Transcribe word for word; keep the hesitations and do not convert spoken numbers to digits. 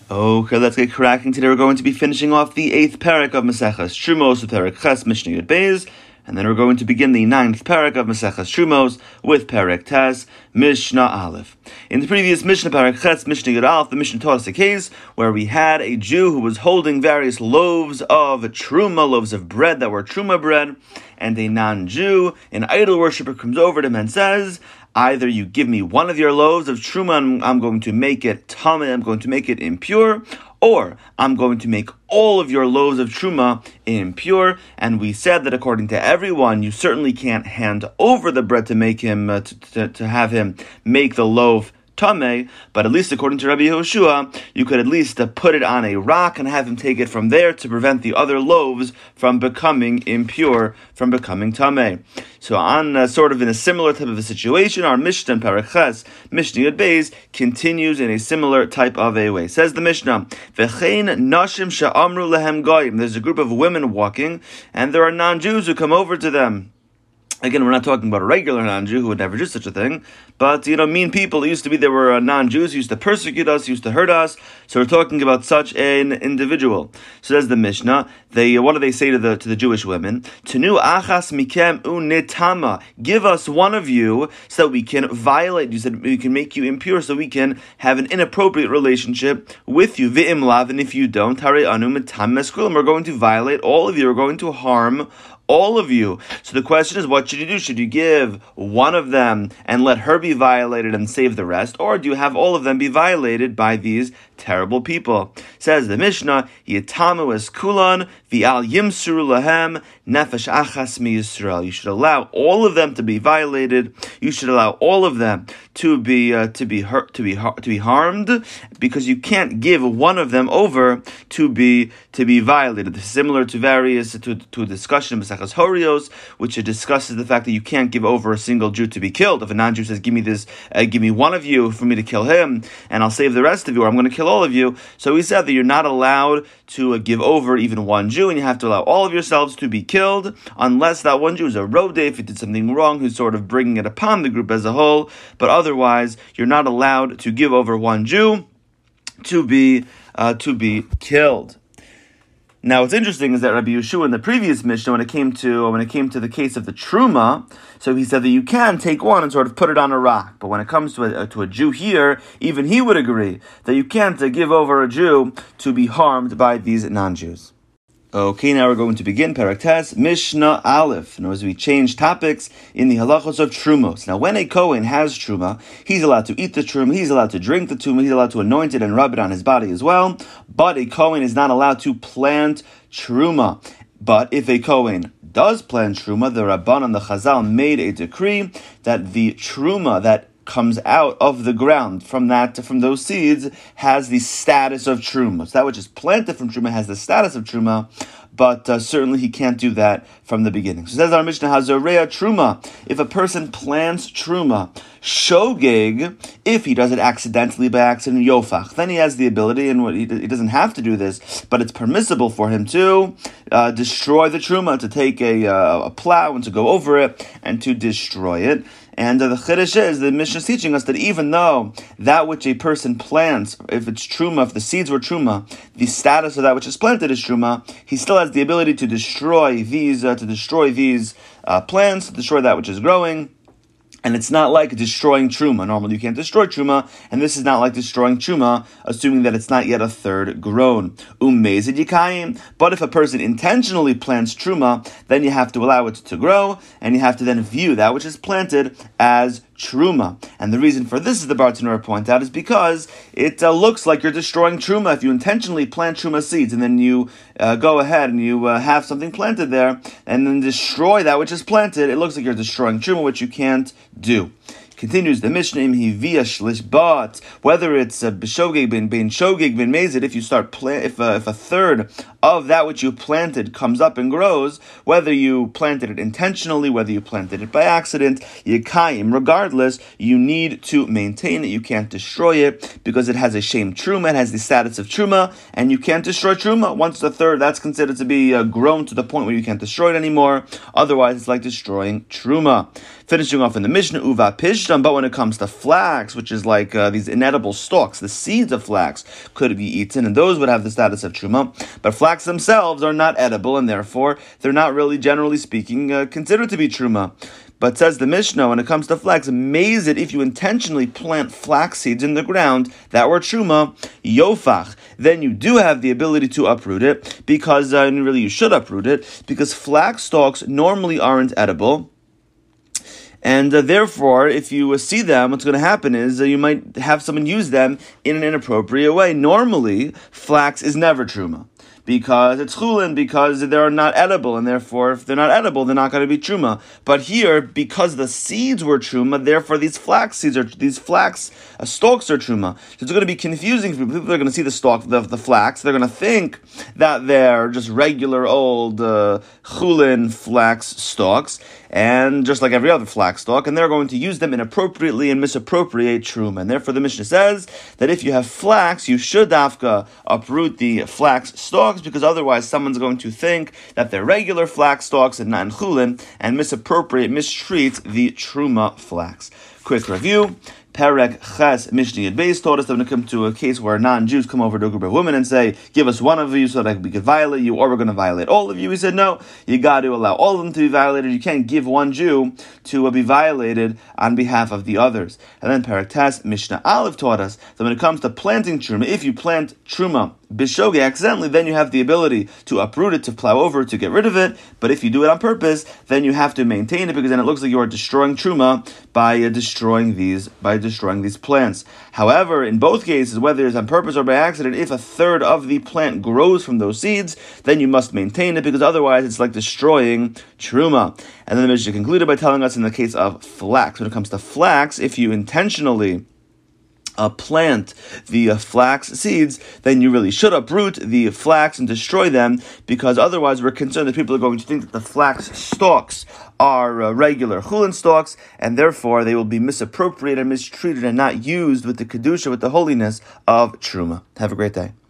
Okay, let's get cracking. Today we're going to be finishing off the eighth parak of Maseches Trumos, Perek Ches, Mishnah Yud Beis, and then we're going to begin the ninth parak of Maseches Trumos with Perek Tes, Mishnah Aleph. In the previous Mishnah Perek Ches, Mishnah Yud Aleph, the Mishnah taught us a case where we had a Jew who was holding various loaves of Truma, loaves of bread that were Truma bread, and a non-Jew, an idol worshiper, comes over to him and says, either you give me one of your loaves of Truma and I'm going to make it tameh, I'm going to make it impure, or I'm going to make all of your loaves of Truma impure. And we said that according to everyone, you certainly can't hand over the bread to make him, uh, to, to, to have him make the loaf tameh, but at least according to Rabbi Yehoshua, you could at least uh, put it on a rock and have him take it from there to prevent the other loaves from becoming impure, from becoming tameh. So on uh, sort of in a similar type of a situation, our Mishnah in Perek Ches, Mishnah Yud Beis, continues in a similar type of a way. Says the Mishnah, V'chein nashim she'amru lehem goyim. There's a group of women walking, and there are non-Jews who come over to them. Again, we're not talking about a regular non-Jew who would never do such a thing, but, you know, mean people. It used to be there were uh, non-Jews who used to persecute us, used to hurt us, so we're talking about such an individual. So there's the Mishnah. They, what do they say to the to the Jewish women? Tenu achas mikem unetama. Give us one of you so that we can violate you, so that we can make you impure, so we can have an inappropriate relationship with you. V'im lav, and if you don't, hare anu metam meskulim. We're going to violate all of you. We're going to harm all of you. So the question is, what should you do? Should you give one of them and let her be violated and save the rest? Or do you have all of them be violated by these terrible people? Says the Mishnah, Yitamu es kulan, v'al yimsuru lahem, nefesh achas mi Yisrael. You should allow all of them to be violated. You should allow all of them to be uh, to be hurt, to be to be harmed, because you can't give one of them over to be to be violated. This is similar to various to to a discussion in Maseches Horios, which discusses the fact that you can't give over a single Jew to be killed. If a non-Jew says, "Give me this, uh, give me one of you for me to kill him, and I'll save the rest of you, or I'm going to kill all of you," so he said that you're not allowed to uh, give over even one Jew, and you have to allow all of yourselves to be killed, unless that one Jew is a rodef, who did something wrong, who's sort of bringing it upon the group as a whole. But otherwise, you're not allowed to give over one Jew to be uh, to be killed. Now, what's interesting is that Rabbi Yehoshua in the previous Mishnah, when it came to when it came to the case of the Truma, so he said that you can take one and sort of put it on a rock. But when it comes to a, to a Jew here, even he would agree that you can't uh, give over a Jew to be harmed by these non-Jews. Okay, now we're going to begin Perek Tes, Mishnah Aleph. Now, as we change topics in the halachos of Trumos. Now, when a Kohen has Truma, he's allowed to eat the Truma, he's allowed to drink the Truma, he's allowed to anoint it and rub it on his body as well. But a Kohen is not allowed to plant Truma. But if a Kohen does plant Truma, the Rabbanan, the Chazal, made a decree that the Truma that comes out of the ground from that from those seeds has the status of Truma. So that which is planted from Truma has the status of Truma, but uh, certainly he can't do that from the beginning. So says our Mishnah, Hazoreya Truma. If a person plants Truma, Shogeg, if he does it accidentally by accident, Yofach, then he has the ability, and he doesn't have to do this, but it's permissible for him to uh, destroy the Truma, to take a, uh, a plow and to go over it and to destroy it. And uh, the Chiddush is, the Mishnah is teaching us that even though that which a person plants, if it's Truma, if the seeds were Truma, the status of that which is planted is Truma, he still has the ability to destroy these, uh, to destroy these uh, plants, to destroy that which is growing. And it's not like destroying Truma. Normally you can't destroy Truma, and this is not like destroying Truma, assuming that it's not yet a third grown. Umezid Yikayim. But if a person intentionally plants Truma, then you have to allow it to grow, and you have to then view that which is planted as Truma. And the reason for this, is the Bartanura point out, is because it uh, looks like you're destroying Truma. If you intentionally plant Truma seeds, and then you uh, go ahead and you uh, have something planted there, and then destroy that which is planted, it looks like you're destroying Truma, which you can't do. Continues the Mishnah, but whether it's a b'shogeg bin bin shogeg bin mezid, if you start plant, if a, if a third of that which you planted comes up and grows, whether you planted it intentionally, whether you planted it by accident, yikayim, regardless, you need to maintain it. You can't destroy it because it has a shem truma, it has the status of truma, and you can't destroy truma. Once the third, that's considered to be uh, grown to the point where you can't destroy it anymore. Otherwise, it's like destroying truma. Finishing off in the Mishnah, uva pishtam, but when it comes to flax, which is like uh, these inedible stalks, the seeds of flax could be eaten, and those would have the status of truma. But flax themselves are not edible, and therefore they're not really, generally speaking, uh, considered to be truma. But says the Mishnah, when it comes to flax, maze it if you intentionally plant flax seeds in the ground that were truma, yofach, then you do have the ability to uproot it, because uh, really you should uproot it, because flax stalks normally aren't edible. And uh, therefore, if you uh, see them, what's going to happen is uh, you might have someone use them in an inappropriate way. Normally, flax is never truma, because it's chulin, because they're not edible, and therefore, if they're not edible, they're not going to be truma. But here, because the seeds were truma, therefore these flax seeds are these flax uh, stalks are truma. So it's going to be confusing for people. People are going to see the stalk, the, the flax. They're going to think that they're just regular old uh, chulin flax stalks, and just like every other flax stalk, and they're going to use them inappropriately and misappropriate truma. And therefore, the Mishnah says that if you have flax, you should dafka uproot the flax stalks, because otherwise someone's going to think that they're regular flax stalks and not in chulin, and misappropriate, mistreat the truma flax. Quick review. Perek Ches Mishnah Yud Beis taught us that when it comes to a case where non-Jews come over to a group of women and say, give us one of you so that we could violate you, or we're going to violate all of you. He said, no, you got to allow all of them to be violated. You can't give one Jew to uh, be violated on behalf of the others. And then Perek Tes Mishnah Aleph taught us that when it comes to planting truma, if you plant truma bishogeg accidentally, then you have the ability to uproot it, to plow over it, to get rid of it. But if you do it on purpose, then you have to maintain it, because then it looks like you are destroying truma by uh, destroying these by destroying these plants. However, in both cases, whether it's on purpose or by accident, if a third of the plant grows from those seeds, then you must maintain it, because otherwise it's like destroying truma. And then the Mishnah concluded by telling us in the case of flax, when it comes to flax, if you intentionally Uh, plant the uh, flax seeds, then you really should uproot the flax and destroy them, because otherwise we're concerned that people are going to think that the flax stalks are uh, regular chulin stalks, and therefore they will be misappropriated, mistreated, and not used with the kedusha, with the holiness of truma. Have a great day.